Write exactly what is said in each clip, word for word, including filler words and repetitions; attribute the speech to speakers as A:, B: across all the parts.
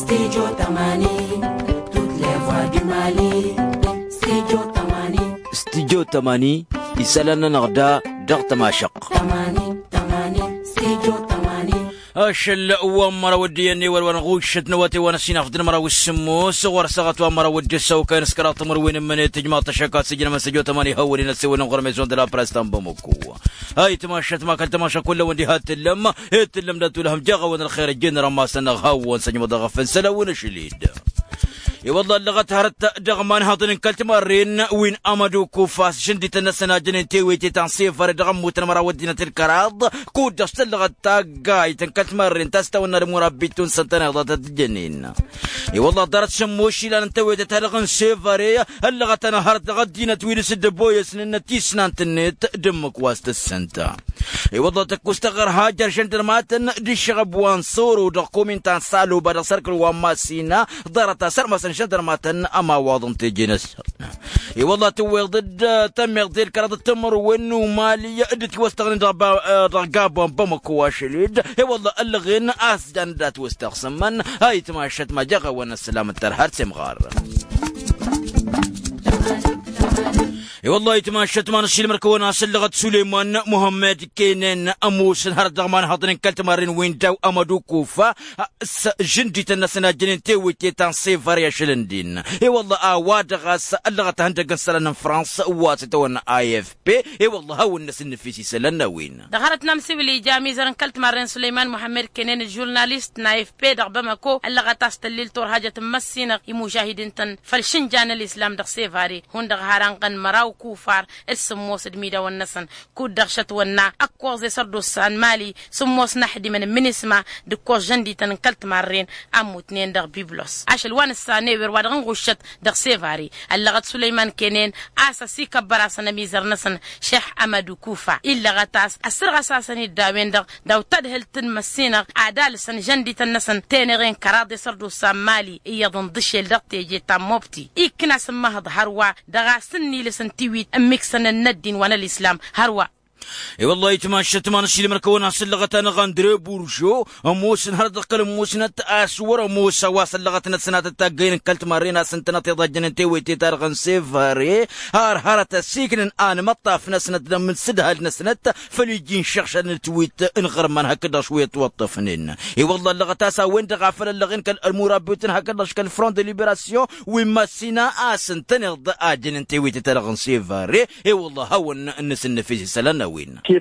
A: Studio Tamani, toutes les voix du Mali. Studio Tamani,
B: Studio Tamani, يسالنا نغدا دغت ما شق
A: Tamani, Tamani, Studio Tamani.
B: اشل ومر ودي اني ونغوش نواتي ونسينا خدنا مرا والسمو صغر سغت ومر ودي سو كان سكرات مروين من تجمع تشكات سجن مسجو تماني هولي نسوي نغر ميزون دلا برستان بمكو هاي تماشت ما كنت تماشى كله وندي هات اللم هات اللم داتو لهم جغا ون الخير الجن رما سنغهو سجم ضغف سلا ونشليد اي والله اللغة هرت دغمان هاطن كلت مرين وين امدو كوفاس شندي تنسنا جنين تيويتي تنصيفر دغم وتنمرا ودينا الكراض كود دست اللغة تاقاي تنكلت مرين تستونا المربيتون سنتنا ضد الجنين اي والله دارت شموشي لان تويتي تلغن سيفري اللغة هرت غدينا تويل سد بويس لان تيسنان تنت دمك واست السنتا اي والله تكوستغر هاجر شندر ماتن دي شغب وانصور ودقومين تنسالو بدا سركل وماسينا دارت سرمس شدر ماتن اما واضن تجنس اي والله توي ضد تم يغدي الكراد التمر وانه مالي ادت واستغني رقاب بمكواشليد اي والله الغين اسجن دات واستقسم من هاي تماشت ما جغا وانا السلام الترهر سمغار اي والله يتماشت ما نشيل مركونا سلغت سليمان محمد كينين اموس نهار دغمان هضرين كلت مارين وين داو امدو كوفا جندي تنسنا جنين تيوي تي تنصيفر يا شلندين اي والله اواد غاس اللغت هندق سلنا فرنسا واتتون اي اف بي اي والله هو الناس النفيسي سلنا وين
C: دخلت نمسي بلي جامي زرن كلت مارين سليمان محمد كينين الجورناليست نايف بي دغبا مكو اللغت استليل تور حاجه تمسينا مشاهدين تن فالشنجان الاسلام دغ سيفاري هون دغ هاران قن مراو كوفار السموس دميدا والنسن كود دغشت ونا اكو زي سردو سان مالي سموس نحدي من منسما دكو جندي تنكلت مارين امو اثنين دغ بيبلوس عشل وان الساني ور ودغن غشت دغ سيفاري اللغت سليمان كينين اساسي كبر اسنا ميزر نسن شيخ امدو كوفا الا غتاس اسر اساسني داوين دغ داو تدهل تنمسينا عدال سن جندي تنسن تينغين كراد سردو سان مالي يضن دشيل دقتي جي تاموبتي اكنا سمها ظهروا دغ سني لسن تيويت امكسن الندين وانا الاسلام هروا
B: اي والله يتماشت ما نشيل مركونا سلغت انا غندري بورجو موس نهار دقل موس نت اسور موس واس لغتنا سنات تاغين كلت مارينا سنتنا تضجن تي ويتي تارغن سيفاري هار هارت سيكن ان مطاف نسنت من سدها نسنت فليجين شخشن تويت انغرمن هكذا شويه توطفنين اي والله لغتاسا وين تغفل اللغين المرابطين هكذا شكل فرون دي ليبراسيون وماسينا اسنتن يض اجن تي ويتي تارغن سيفاري اي والله هو الناس النفيسي سلنا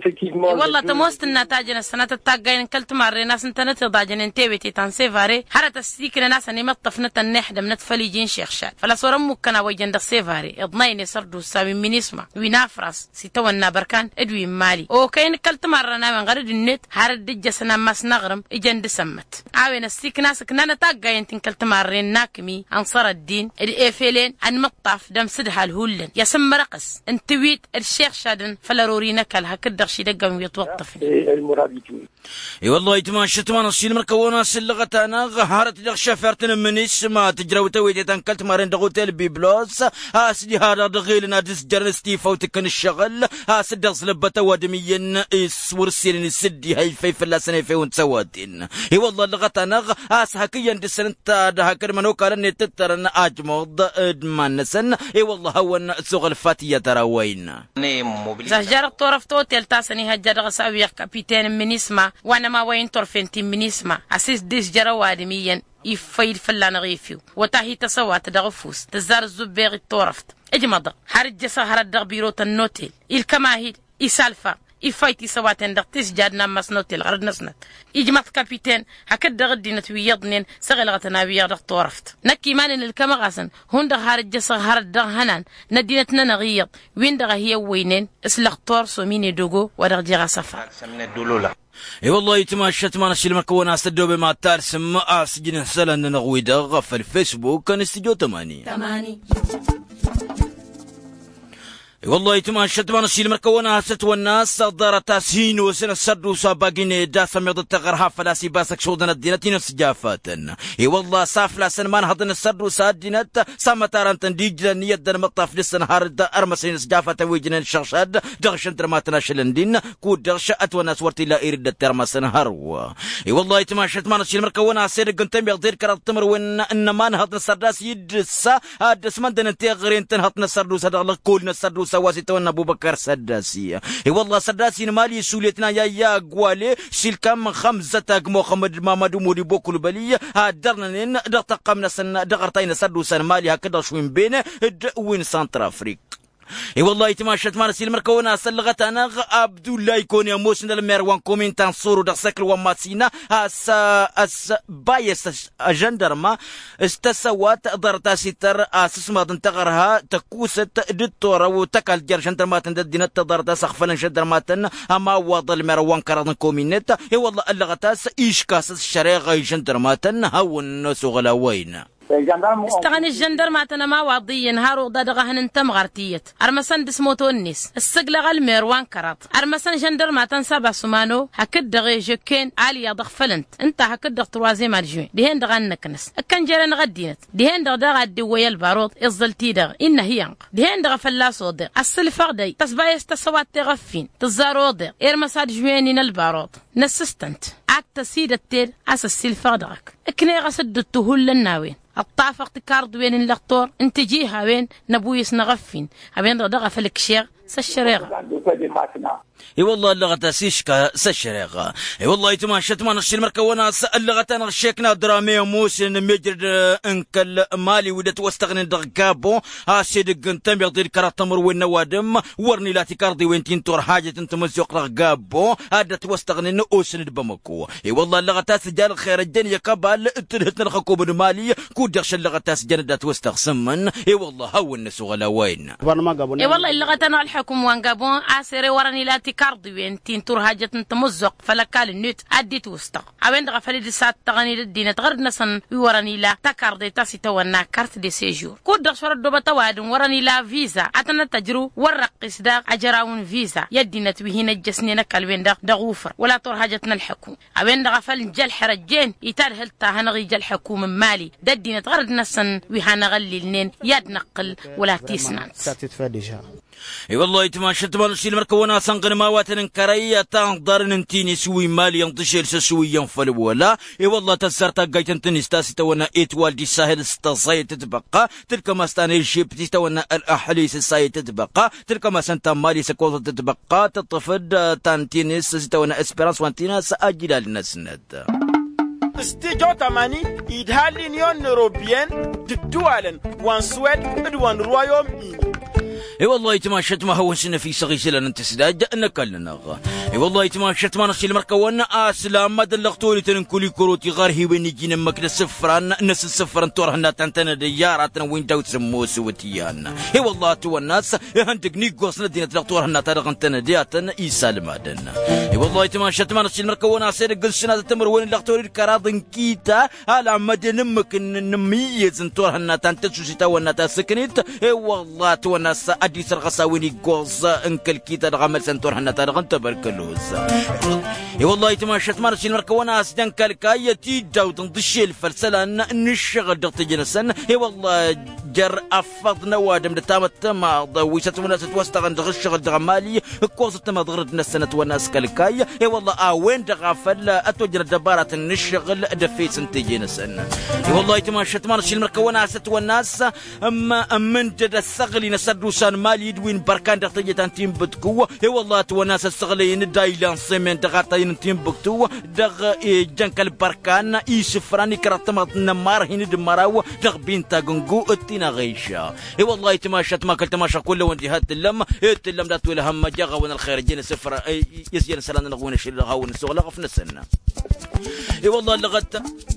C: والله تموست النتاج السنة التاجين كلت مرة ناس انتنت ضاجن انتبهتي تنسيفاري حرت السيكن ناس اني مطفنة النحدة من تفليجين شيخشات فلا صورة مكنا ويجن دسيفاري اضنيني سردو سامي من اسمه وينافرس سيتو النابركان ادوي مالي او كاين كلت مرة انا من غرد النت حرت دجة سنة ماس نغرم اجن دسمت عاوين السيك ناس كنا نتاجين كلت مرة ناكمي انصار الدين الايفيلين عن مطاف دم سدها الهولن يسمى رقص انتويت الشيخ شادن فلا رورينا هكذا شي دقم يتوظف
D: المرابطين
B: اي والله يتماشت ما نصير مركونا سلغت انا غهرت دغ شفرتنا من اسما تجرو تويتي تنكلت مارين دغوتيل بيبلوس اسدي هذا دغيلنا دس جرنستي فوتكن الشغل اسد صلبته ودميا اسور سيرين السدي هاي في فلا سنه في ونتسواتين اي والله لغت انا اس هكيا دسنت هكر منو كان تترن اجمود ادمانسن اي والله هو سوغ الفاتيه ترى وين
C: زهجر طرف توتيل تاسني هجر غساوي كابيتان من اسمه وانا ما وين طرفنتي من اسمه اسيس ديس جرا ادميا يفيد فلان غيفيو وتاهي تسوات دغفوس تزار الزبيغ الطرفت اجمض حرج سهر الدغ بيروت النوتيل الكماهيل يسالفا يفايتي سواتن دقتيس جادنا مسنوتيل غرد نسنت يجمط كابيتان هكذا غدينا تويضنين سغلغتنا بيغ طرفت نكي مالن الكمغاسن هون دغ هارج سهر الدغ هنان ندينتنا نغيض وين دغ هي وينين اسلغ طورسو ميني دوغو ودغ جيغا سفا
B: اي والله يتماشت ما نشيل مركونا استدو بما تارسم اسجن سلن نغوي دغ في الفيسبوك كان استديو تماني
A: تماني
B: والله يتماشت ما نشيل مركونا ست والناس دار تاسين وسن السرد وسابقين داسم يضد تغرها فلاسي باسك شودنا الدينتي نفس جافاتن اي والله سافلا سنمان هضن السرد وسادينت سامتارن تنديج نية دن مطاف لسن هارد ارمسين سجافة ويجنن شغشاد دغشن درماتنا شلندين كود دغش اتوناس ورتي لا يرد الترمسن هرو اي والله يتماشت ما نشيل مركونا سير قنتم يغدير كرات تمر وان انمان هضن السرداس يدسا هاد سمندن انتي غرين تنهطن السرد وسدغ كولنا السرد سواسي تونا ابو بكر سداسي اي والله سداسي مالي سوليتنا يا يا قوالي شيل كم خمسه محمد محمد مودي بوكل بليه هادرنا نن دقمنا سن دغرتين سدوسن مالي هكذا شوين بين وين سنتر افريق اي والله يتماشت ما نسيل مركونا سلغت انا عبد الله يكون يا موسن المروان كومين تنصور دسكل وماسينا اس اس بايس جندرما استسوات درتا ستر اساس ما تنتغرها تكوست دكتور وتكل جر جندرما تنددين تدرتا سخفن جندرما اما وضع المروان كرن كومينت اي والله اللغتاس ايش كاس الشريغ جندرما هو الناس غلاوين
C: استغني الجندر ما تنما وضي نهار ضدغهن انت مغرتيت ارمسن دسموتو النس السقلغ الميروان كرات ارمسن جندر ما تنسى سمانو هكد دغي جكين علي ضغفلنت انت هكد دغ تروازي مالجوين دهين دغ نكنس كان جيران غدينت دهين دغ دغ دي ويا البارود ازلتي دغ ان هي دهين دغ فلاسو دغ السلفغ دي تسبايس تسوات تغفين تزارو دغ ارمساد جوينين البارود نسستنت عكت سيد التير عس السلفغ دغك اكني غسد التهول الناوين الطافق تكارد وين اللقطور انت جيها وين نبويس نغفين هبين دغ فلك شيغ سشريغه
B: اي والله اللغة سيشكا سشريغه اي والله يتماشت ما نشيل مركونا اللغة انا شيكنا درامي موسن مجر انكل مالي ودت واستغني دغابو ها سيدق انتم يغدير كراتمر والنوادم ورني لا تكاردي وين تنتور حاجه انت مزيق رغابو هذا توستغني نوسن بمكو اي والله اللغة سجال خير الدنيا كبال تنهت نرخكو بن مالي كودغش اللغة سجال دات واستغسمن اي والله هو الناس غلا وين
C: اي والله اللغة انا الحكم وان غابون اسيري ورني لا تكاردي وين تنتور حاجه انت مزق فلكال النت اديت وسط عوين دغ فليد سات تغني للدين تغرد نسن ورني لا تكاردي تاسي تونا كارت دي سيجور كود شرد بتواد ورني لا فيزا اتنا تجرو ورقس دا اجراون فيزا يدينا توهين الجسنين كالوين دغ دغوفر ولا طور حاجتنا الحكوم عوين دغ فل جل حرجين يترهل تا هنغي جل حكوم مالي ددينا تغرد نسن وهنغلي لنين يد نقل ولا تيسنان
B: اي والله يتماشت ما نشيل مركونا سنقن ما واتن كريا تنظر ننتيني سوي مالي ينتشير سوي ينفل ولا اي والله تسرت قايتن تنستاسي تونا ايتوال دي ساهل استصاي تتبقى تلك ما استاني شيب تونا الاحليس الساي تتبقى تلك ما سنت مالي سكوت تتبقى تطفد تانتينيس تونا اسبيرانس وانتيناس اجيال النسند
D: استيجو تماني يدها لينيون اوروبيان تدوالن وان سويد ادوان رويوم اي
B: اي والله يتماشت ما هو سنة في صغي سلان انت سداد نكلنا اي والله يتماشت ما نشيل مركونا اسلام ما دلغتولي تنكولي كروتي غار هي وين يجينا مكن سفران نس السفران تورهنا تنتنا دياراتنا وين داو تسمو سوتيان اي والله تو الناس هندق نيغوس ندينا تلغتورهنا ترغنتنا دياتنا اي سالمادن اي والله يتماشت ما نشيل مركونا سير قلسنا تمر وين لغتولي الكراضن كيتا على مدن ممكن نميز تورهنا تنتسو سيتاونا تسكنيت اي والله تو الناس ادي سرغساويني غوز انكل كيتا دغمل سنتور حنا ترغن تبركلوز اي والله يتماشت مارشي المركونا اسدن كالكايه تيجاو تنضشي الفلسلان نشغل دغت جنسن اي والله جر افض نوادم دتامت ما ضويست وناس توستغن دغشغل دغمالي كوزت ما ضغرد نسنت وناس كالكايه اي والله اه وين دغفل اتوجر دبارات نشغل دفيس انت جنسن اي والله يتماشت مارشي المركونا ست والناس اما من جد السغلي نسدو سان مالي دوين بركان دغتي تانتيم بتكو اي والله تو ناس السغلين دايلان سيمنت غاتاين تيم بكتو دغ جنكل بركان اي سفراني كرتمت نمار هين دمراو دغ بنتا غنغو اتينا غيشا اي والله يتماشت ما كل تماشى كله وندي هات اللم هات اللم دات ولا هم جغ ون الخير جينا سفر يسير سلان نغون شي هاون سوغ لغف نسنا اي والله لغت